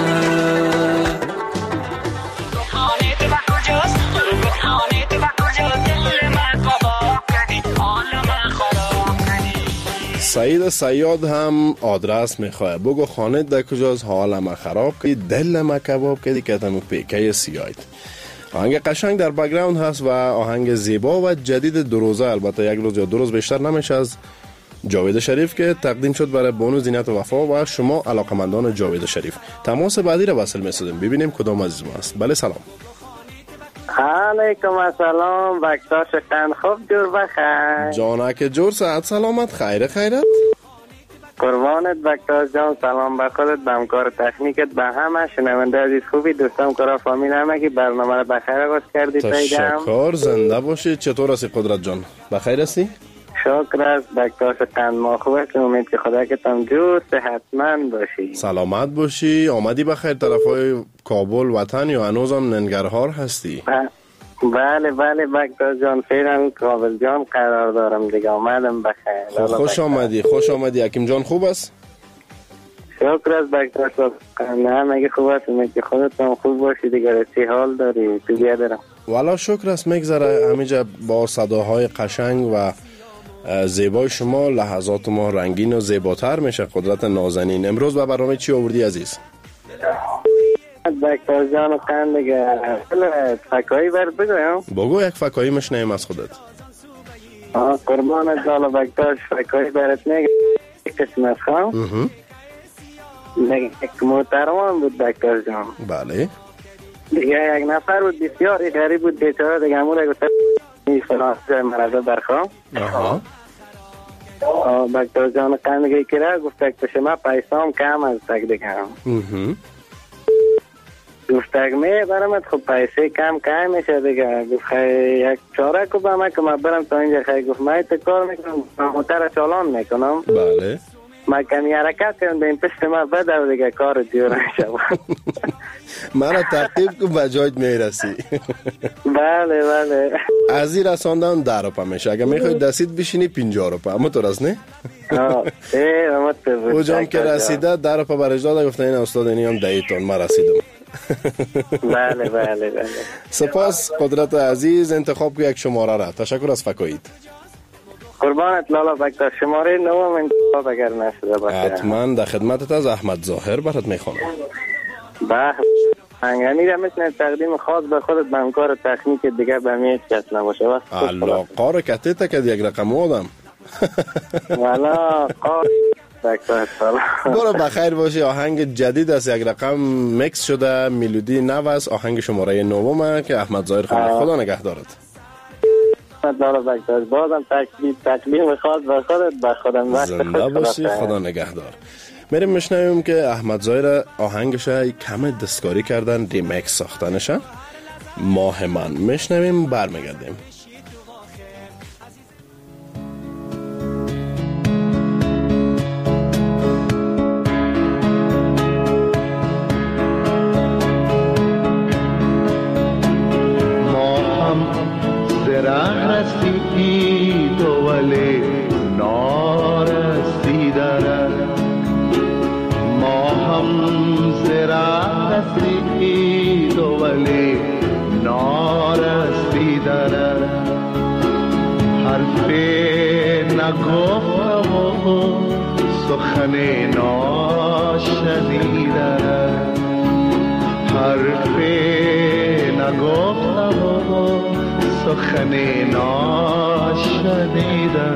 سعید صیاد هم آدرس میخواه بگو خانه در کجاست حال ما خراب کردی دل ما کباب کردی که تمو پیکه سیاید آهنگ قشنگ در بک‌گراند هست و آهنگ زیبا و جدید دو روزه البته یک روز یا دو روز بیشتر نمیشه از جاوید شریف که تقدیم شد برای بانو زینت وفا و شما علاقمندان جاوید شریف. تماس بعدی را وصل می‌سازیم ببینیم کدام عزیز ما است. بله سلام. علیکم السلام بکتاش قند خوب جور بخیر جانک جور صحت سلامت خیرت قربانت بکتاش جان سلام به خودت به همکار تکنیکت به همه شنونده عزیز خوبی دوستان کارا فامیل همه که برنامه را بخیر آغاز کردی تشکر زنده باشی. چطور هستی قدرت جان بخیر هستی؟ شکر است بکتاش قند ما خوب است امید که خدا که تم جور صحتمند باشی سلامت باشی. آمدی بخیر طرفای کابل وطن یا هنوزم ننگرهار هستی؟ بله بکتاش جان فعلا کابل جان قرار دارم دیگه آمدم بخیر. خوش آمدی حکیم جان خوب است؟ شکر است بکتاش نه مگه خوب است امید که خودت هم خوب باشی دیگه رسی حال داری تو بیا دارم والا شکر است میگذره همینجا با صداهای قشنگ و زیبای شما لحظات ما رنگین و زیباتر میشه. قدرت نازنین امروز به برنامه چی آوردی عزیز؟ بکتاش جان و قند دیگه فکایی برد بگویم بگو یک فکایی مشنیم از خودت. قربانت جان و بکتاش فکایی برد نگه کسی مسخوام یک محترمان بود بکتاش جان. بله دیگه یک نفر بود بسیار غریب بود بیچاره دیگه همون رو گفت فلان جای مرده برخوام دکتر جان قندگی کرده گفته که شما پیسام کم از تک دیگه گفته که میبرمت خب پیسه کم میشه دیگه. گفت یک چاره که با من که من برم تا اینجا خیلی گفت من کار میکنم موتر چالان میکنم. بله من کمی حرکت کنم به این پشت من بده دیگه کار دیور نشم. من تعقیب کن به جایت میرسی. بله بله از این رساندن 10 روپا میشه. اگه میخوای دستید بشینی 50 روپا. اما تو راست نه؟ او جان که رسیده 10 روپا برش داده گفته این استاد اینی هم 10 تون من رسیدم. بله بله بله. سپاس قدرت عزیز. انتخاب که یک شماره را. تشکر از فکایید. قربانت لالا بکتر. شماره 9 انتخاب اگر نشده باشه حتما در خدمتت از احمد ظاهر برات میخوانم. به انگانی را مثل تقدیم خاص به خودت به همکار تکنیک دیگه به هیچ کس نباشه. علاقه را کتیتا که یک رقم آدم والا برو بخیر باشی. آهنگ جدید است یک رقم مکس شده ملودی نو است. آهنگ شماره 9 که احمد ظاهر خانه. خدا نگهدارت. بازم تقدیم خاص به خودت به خودم زنده باشی. خدا نگهدار. میریم میشنویم که احمد ظاهر آهنگش کم دستکاری کردن ریمیکس ساختنشه. ماه من میشنویم برمیگردیم. رسید ولی نارسیده ما هم زرا رسید ولی نارسیده حرف نگفتم و سخن ناشنیده حرف نگفتم و سخن ناشنیده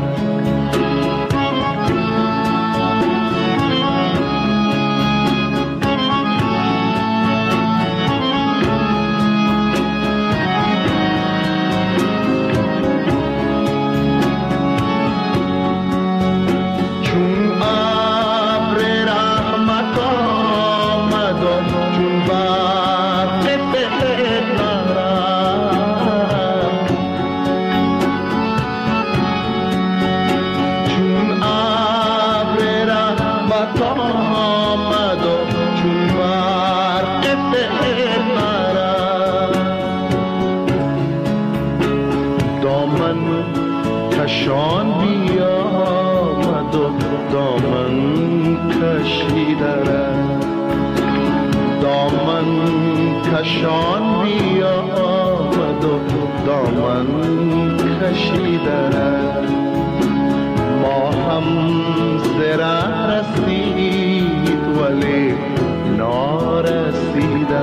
کشان بیا آمد و دامن کشیده ما هم زره رسید ولی نارسیده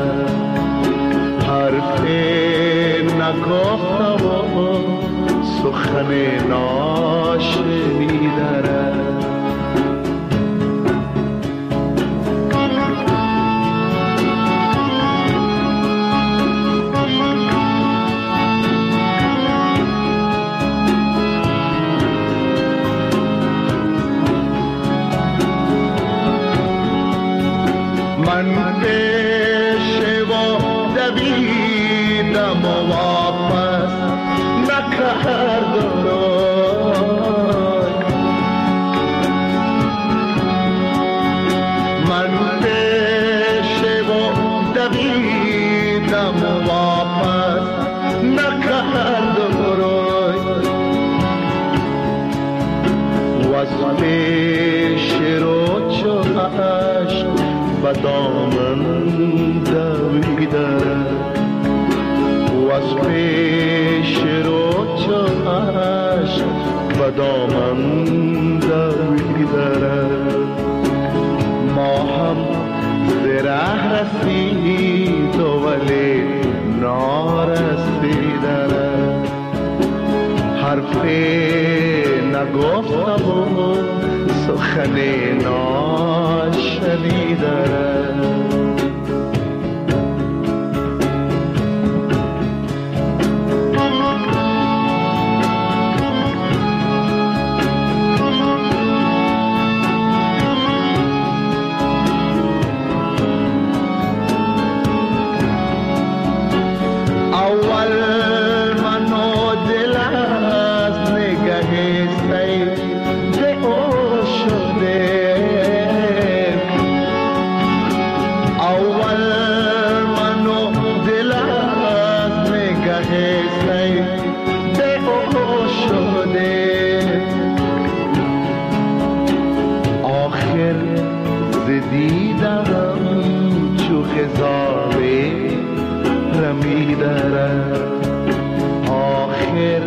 حرف نگفتم و سخن ناشنیده من پیشوا دویدم و واپس نکردم من پیشوا دویدم و واپس نکردم وز پیش رو چهش به دامن دویده و از پیش رو چهش به دامن دویده ما هم زره رسید ولی نارسیده حرف نگفتم و سخن ناشنیده به او شده آخر زدیدم چو خزاره رمی دارد آخر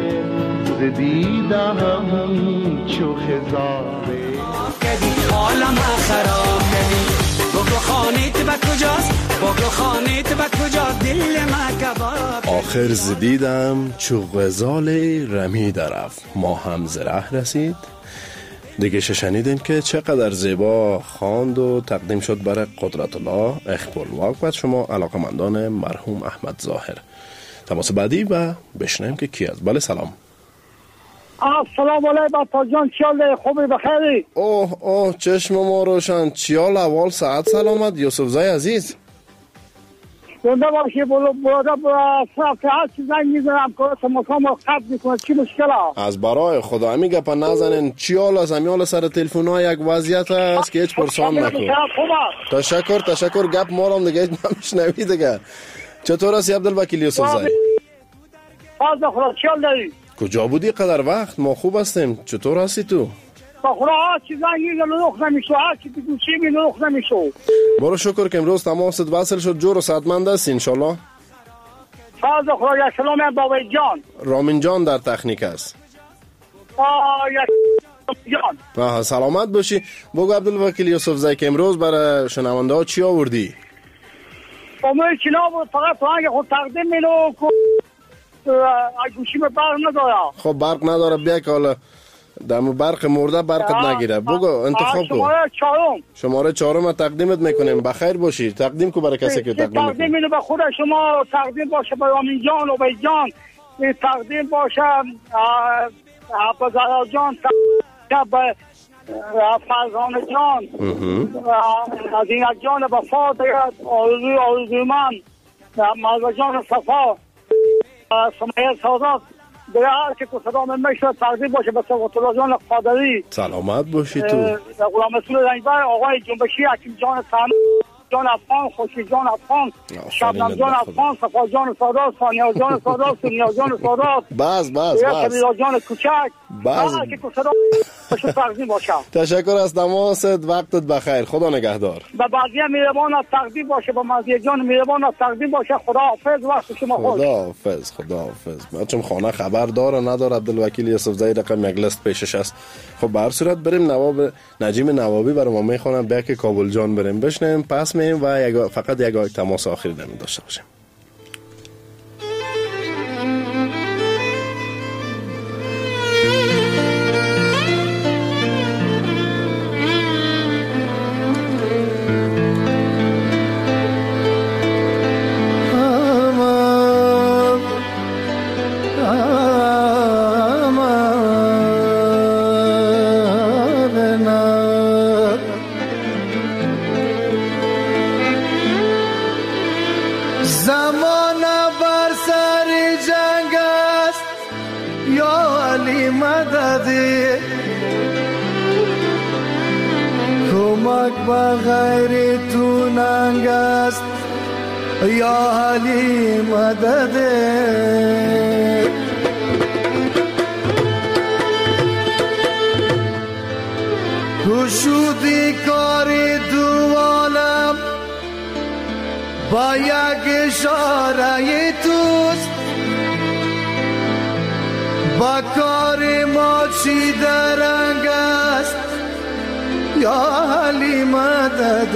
زدیدم چو خزاره عالم خراب کردی بگو خانیت به کجاست بگو خانیت به کجاست دل ما کباب آخر زدیدم چو غزال رمی درفت ما هم زره رسید. دیگه شنیدین که چقدر زیبا خواند و تقدیم شد برای قدرت الله اخبارواق و شما علاقمندان مرحوم احمد ظاهر. تماس بعدی و بشنیم که کی است. بله سلام. السلام علیکم بطا جان، چیال خوبی بخیری؟ اوه چشم ما روشن. چیال اول ساعت سلامت یوسف زای عزیز. زنده باشی بوده ساعت زنگ میزنم که مکام رو خط میکنه چی مشکل ها؟ از برای خدا همی گپا نزنین. چیال از همیال سر تلفن ها یک وضعیت هست که هیچ پرسان نکن. تشکر گپ ما رو دیگه نمیشنوی دیگه. چطور هستی عبدالوکیل یوسف زای؟ فاز خدا چیال داری؟ کجا بودی قدر وقت؟ ما خوب هستیم. چطور هستی تو؟ بخورا ها چی زنگی لوخ نمیشو ها چی گوشی می لوخ نمیشو. برو شکر که امروز تماست وصل شد. جور و ساعتمند هستی انشالله. فاز خدا یک سلام هم بابای جان رامین جان در تکنیک است. یک جان سلامت باشی. بگو عبدالوکیل یوسف زای که امروز برای شنونده ها چی آوردی؟ امروز چی نبود فقط تو هنگ خود تقدیم میلو گوشی به برق نداره. خب برق نداره بیا که حالا دم برق مرده برقت نگیره. بگو انتخاب کن. شماره 4 تقدیمت میکنیم. بخیر باشی. تقدیم کو برای کسی که تقدیم میکنه. تقدیم اینو به خود شما تقدیم باشه به رامین جان و به جان. تقدیم باشه به زهرا جان به فرزانه جان از این جان به فاده آرزوی من مرزا جان صفا سمیه سادات به هر که صدا من میشه تقدیم باشه به صفات الله جان قادری. سلامت باشی تو. غلام رسول رنگبر آقای جنبشی حکیم جان سلام جان افغان خوشی جان افغان شبنم جان افغان صفا جان سادات ثانیه جان سادات سونیا جان سادات بس کبیر جان کوچک هر که صدا باشه تقدیم باشه. تشکر از تماست. وقتت بخیر. خدا نگهدار. به بعضی میربان از تقدیم باشه به مزیه جان میربان از تقدیم باشه. خدا حافظ. وقت شما خوش. خدا حافظ. بچم خانه خبر داره نداره عبدالوکیل یوسف زای رقم یک لیست پیشش است. خب به هر صورت بریم نواب نجیم نوابی برای ما میخونم بیا که کابل جان بریم بشنیم پس میم و فقط یک تماس آخری داشته باشیم. بغیر تو ننگ است یا علی مدد گشودی کاری دو عالم با یک اشاره توست با کار ما چی درنگ است یا علی مدد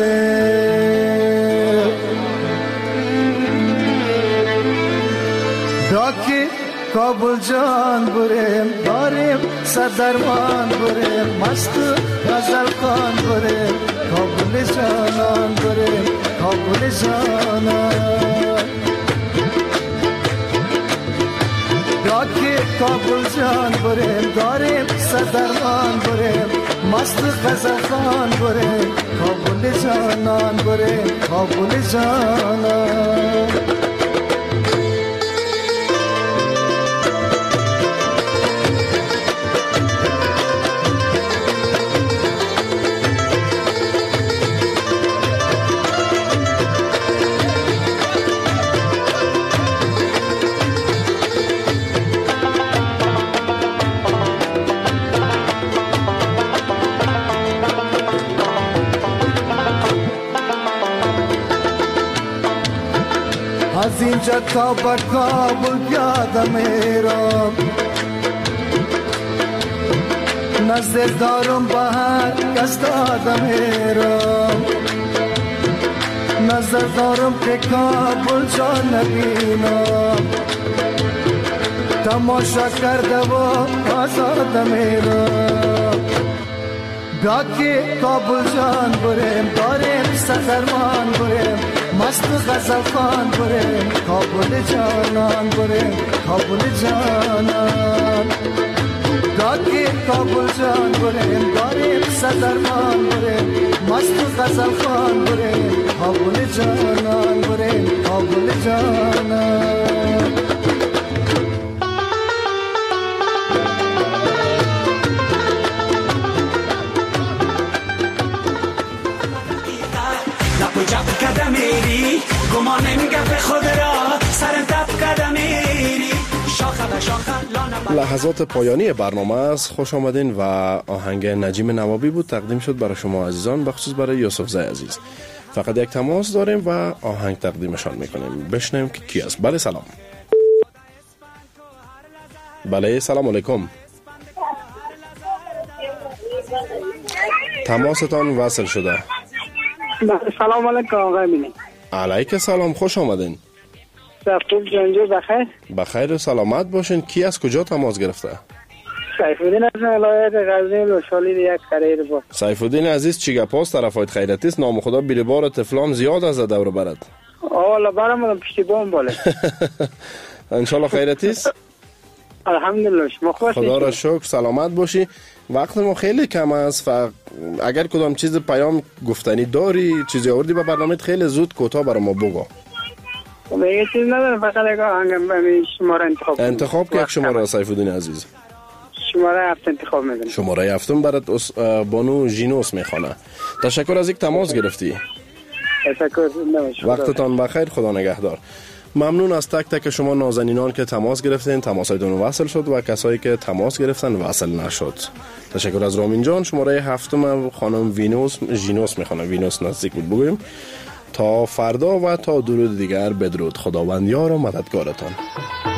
داکی کابل جان بریم داریم صدرمان بریم مست غزل خان بریم کابل جانان بریم کابل جانان داکی کابل جان بریم داریم صدرمان بریم مست غزل خان بریم کابل جانان بریم کابل جانان اونجا تا به کابل یادم میرم نزد دارم به هر کس دادم میرم نظر دارم که کابل جا نبینم تماشا کرده و آزاد میرم بیا که کابل جان بریم داریم سفرمان بریم مست غزل خان بریم کابل جانان بریم کابل جانان بیا که کابل جان بریم داریم سفرمان بریم مست غزل خان بریم کابل جانان بریم کابل جانان لحظات پایانی برنامه است. خوش آمدین و آهنگ نجیم نوابی بود تقدیم شد برای شما عزیزان، بخصوص برای یوسف زای عزیز. فقط یک تماس داریم و آهنگ تقدیمشان میکنیم. بشنویم که کی است. بله سلام. بله سلام علیکم. تماستان وصل شده. سلام علیکم آقای امینی. علیک سلام، خوش آمدین. خوب جانجو بخیر؟ بخیر و سلامت باشین. کی از کجا تماس گرفته؟ سیفالدین از ولایت غزنی لوشالی یک خریر با. سیفالدین عزیز چی گپاست؟ طرفایت خیرتی است؟ نام خدا بیربار طفلان زیاد از دور برد. والا برام پشتی بام باله. ان شاء الله خیرتی است. الحمدلله. شما خوش خدا را شکر، سلامت باشی. وقت ما خیلی کم است. اگر کدام چیز پیام گفتنی داری، چیزی آوردی به برنامه، خیلی زود کوتاه برای ما بگو. یه چیز ندارم، فقط یک آهنگ به شماره انتخاب که یک شماره سیفالدین عزیز. شماره 7 انتخاب می‌کنم. شماره 7 برات بانو ژینوس میخوانه. تشکر از اینکه تماس گرفتی. تشکر. وقتتان بخیر، خدا نگهدار. ممنون از تک تک شما نازنینان که تماس گرفتین. تماسایتون وصل شد و کسایی که تماس گرفتن وصل نشد. تشکر از رامین جان. شماره 7 خانم ژینوس میخوانه. وینوس نزدیک بود بگویم. تا فردا و تا درود دیگر بدرود. خداوند یار و مددگارتان.